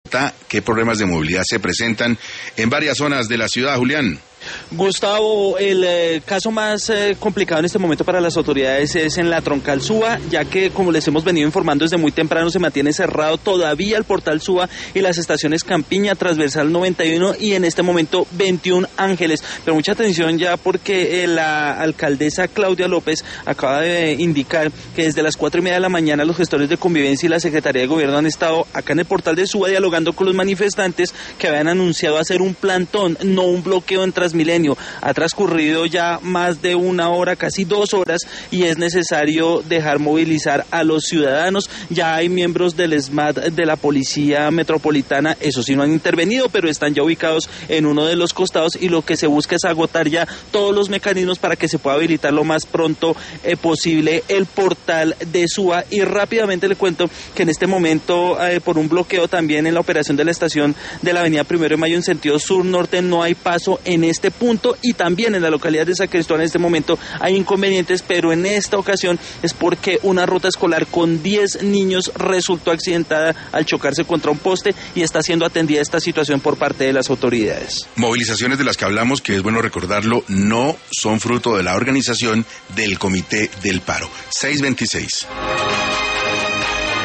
¿Qué problemas de movilidad se presentan en varias zonas de la ciudad, Julián? Gustavo, el caso más complicado en este momento para las autoridades es en la Troncal Suba, ya que, como les hemos venido informando desde muy temprano, se mantiene cerrado todavía el portal Suba y las estaciones Campiña, Transversal 91 y en este momento 21 Ángeles. Pero mucha atención ya porque la alcaldesa Claudia López acaba de indicar que desde las 4:30 de la mañana los gestores de convivencia y la Secretaría de Gobierno han estado acá en el portal de Suba dialogando con los manifestantes que habían anunciado hacer un plantón, no un bloqueo en Transmilenio. Ha transcurrido ya más de 1 hora, casi 2 horas, y es necesario dejar movilizar a los ciudadanos. Ya hay miembros del SMAT de la Policía Metropolitana, eso sí no han intervenido, pero están ya ubicados en uno de los costados y lo que se busca es agotar ya todos los mecanismos para que se pueda habilitar lo más pronto posible el portal de Suba. Y rápidamente le cuento que en este momento por un bloqueo también en la operación de la estación de la avenida 1 de Mayo en sentido sur-norte no hay paso en este punto, y también en la localidad de San Cristóbal en este momento hay inconvenientes, pero en esta ocasión es porque una ruta escolar con 10 niños resultó accidentada al chocarse contra un poste y está siendo atendida esta situación por parte de las autoridades. Movilizaciones de las que hablamos, que es bueno recordarlo, no son fruto de la organización del Comité del Paro. 626.